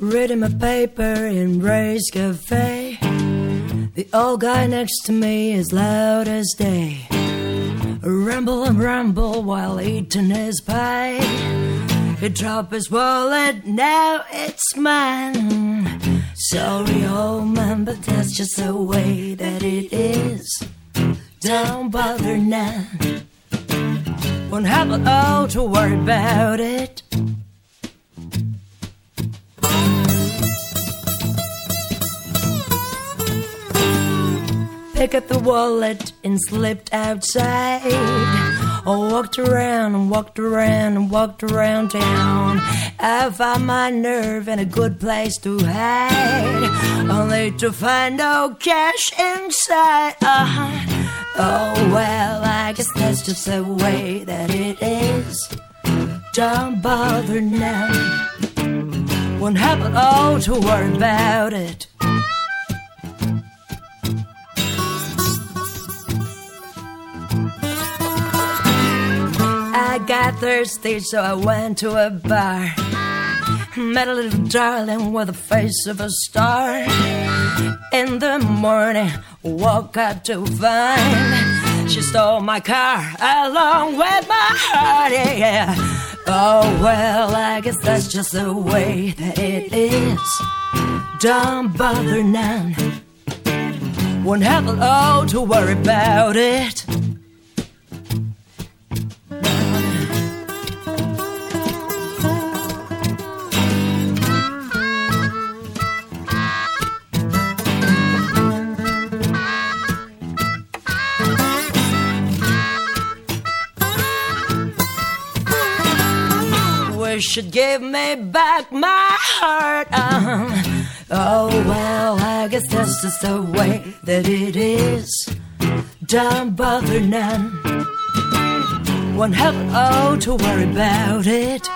reading my paper in Ray's Cafe. The old guy next to me is loud as day. Ramble and ramble while eating his pie. He dropped his wallet, now it's mine. Sorry, old man, but that's just the way that it is. Don't bother now. Won't have it all to worry about it. Pick up the wallet and slipped outside. I walked around and walked around and walked around town. I found my nerve and a good place to hide, only to find no cash inside. Oh well, I guess that's just the way that it is. Don't bother now. Won't have it all to worry about it. I got thirsty, so I went to a bar. Met a little darling with the face of a star. In the morning, woke up to find she stole my car along with my heart, yeah. Oh well, I guess that's just the way that it is. Don't bother now. Won't have it all to worry about it. You should give me back my heart. Oh well, I guess that's just the way that it is. Don't bother none. Won't have it all to worry about it.